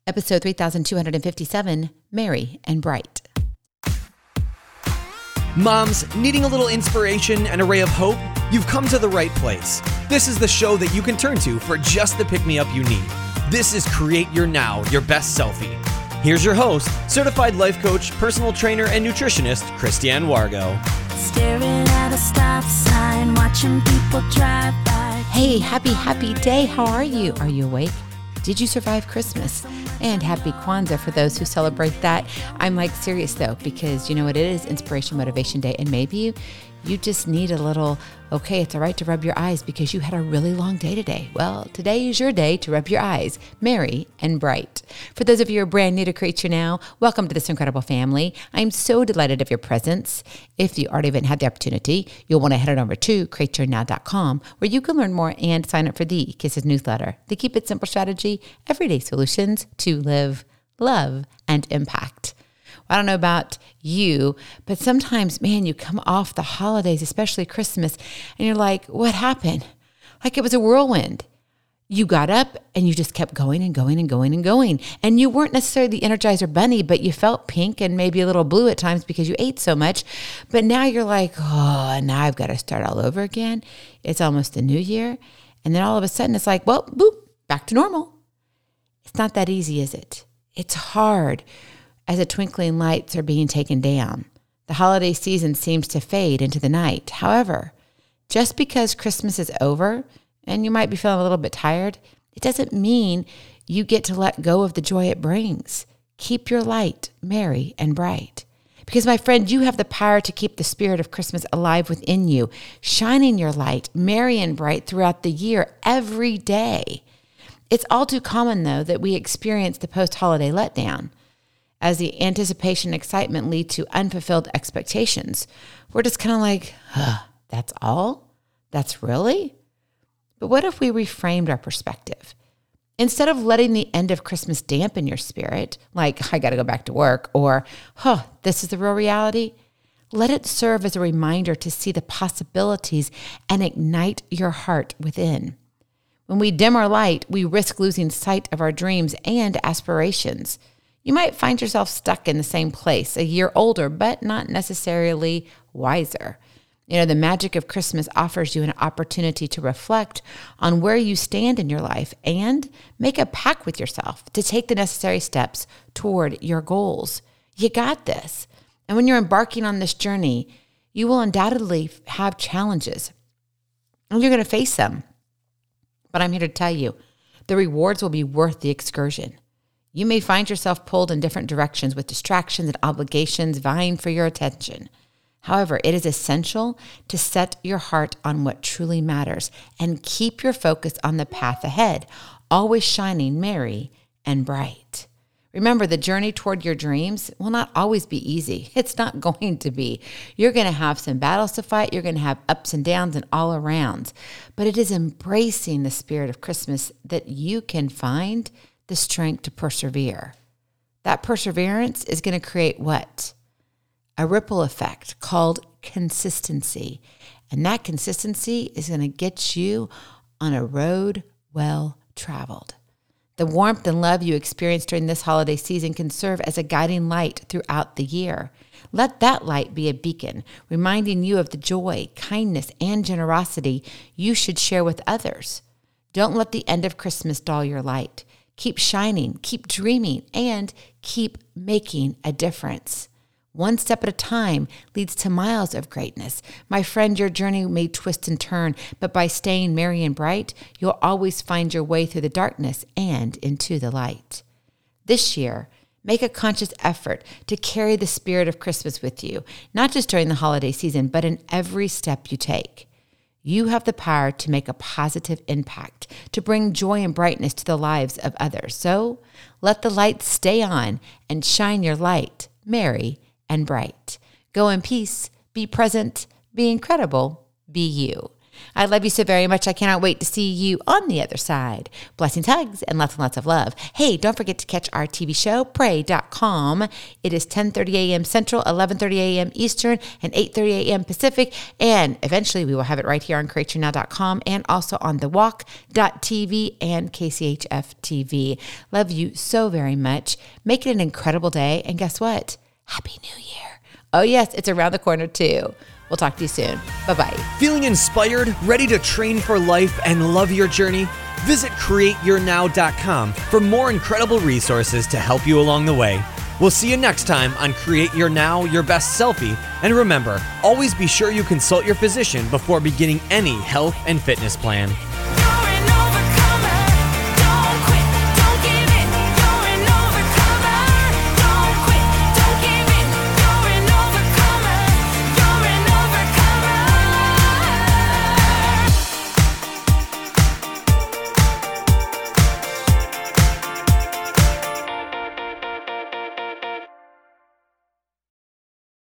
Episode 3257, Merry and Bright. Moms, needing a little inspiration and a ray of hope? You've come to the right place. This is the show that you can turn to for just the pick-me-up you need. This is Create Your Now, Your Best Selfie. Here's your host, certified life coach, personal trainer, and nutritionist, Christiane Wargo. Staring at a stop sign, watching people drive by. Hey, happy day. How are you? Are you awake? Did you survive Christmas? And happy Kwanzaa for those who celebrate that. I'm like serious though, because you know what it is, Inspiration Motivation Day. And maybe you just need a little, okay, it's all right to rub your eyes because you had a really long day today. Well, today is your day to rub your eyes, merry and bright. For those of you who are brand new to Create Your Now, welcome to this incredible family. I'm so delighted of your presence. If you already haven't had the opportunity, you'll want to head on over to createyournow.com where you can learn more and sign up for the Kisses newsletter, the Keep It Simple strategy, everyday solutions to live, love, and impact. I don't know about you, but sometimes, man, you come off the holidays, especially Christmas, and you're like, what happened? Like it was a whirlwind. You got up and you just kept going and going and going and going. And you weren't necessarily the Energizer Bunny, but you felt pink and maybe a little blue at times because you ate so much. But now you're like, oh, now I've got to start all over again. It's almost the new year. And then all of a sudden it's like, well, boop, back to normal. It's not that easy, is it? It's hard. As the twinkling lights are being taken down, the holiday season seems to fade into the night. However, just because Christmas is over and you might be feeling a little bit tired, it doesn't mean you get to let go of the joy it brings. Keep your light merry and bright. Because, my friend, you have the power to keep the spirit of Christmas alive within you, shining your light merry and bright throughout the year, every day. It's all too common, though, that we experience the post-holiday letdown. As the anticipation and excitement lead to unfulfilled expectations, we're just kind of like, that's all? That's really? But what if we reframed our perspective? Instead of letting the end of Christmas dampen your spirit, like, I got to go back to work, or, this is the real reality, let it serve as a reminder to see the possibilities and ignite your heart within. When we dim our light, we risk losing sight of our dreams and aspirations. You might find yourself stuck in the same place, a year older, but not necessarily wiser. You know, the magic of Christmas offers you an opportunity to reflect on where you stand in your life and make a pact with yourself to take the necessary steps toward your goals. You got this. And when you're embarking on this journey, you will undoubtedly have challenges, and you're going to face them. But I'm here to tell you, the rewards will be worth the excursion. You may find yourself pulled in different directions with distractions and obligations vying for your attention. However, it is essential to set your heart on what truly matters and keep your focus on the path ahead, always shining merry and bright. Remember, the journey toward your dreams will not always be easy. It's not going to be. You're going to have some battles to fight. You're going to have ups and downs and all arounds. But it is embracing the spirit of Christmas that you can find the strength to persevere. That perseverance is going to create what? A ripple effect called consistency. And that consistency is going to get you on a road well traveled. The warmth and love you experience during this holiday season can serve as a guiding light throughout the year. Let that light be a beacon, reminding you of the joy, kindness, and generosity you should share with others. Don't let the end of Christmas dull your light. Keep shining, keep dreaming, and keep making a difference. One step at a time leads to miles of greatness. My friend, your journey may twist and turn, but by staying merry and bright, you'll always find your way through the darkness and into the light. This year, make a conscious effort to carry the spirit of Christmas with you, not just during the holiday season, but in every step you take. You have the power to make a positive impact, to bring joy and brightness to the lives of others. So let the light stay on and shine your light, merry and bright. Go in peace, be present, be incredible, be you. I love you so very much. I cannot wait to see you on the other side. Blessings, hugs, and lots of love. Hey, don't forget to catch our TV show, Pray.com. It is 10:30 a.m. Central, 11:30 a.m. Eastern, and 8:30 a.m. Pacific. And eventually we will have it right here on CreateYourNow.com and also on TheWalk.tv and KCHF TV. Love you so very much. Make it an incredible day. And guess what? Happy New Year. Oh, yes, it's around the corner too. We'll talk to you soon. Bye-bye. Feeling inspired, ready to train for life, and love your journey? Visit CreateYourNow.com for more incredible resources to help you along the way. We'll see you next time on Create Your Now, Your Best Selfie. And remember, always be sure you consult your physician before beginning any health and fitness plan.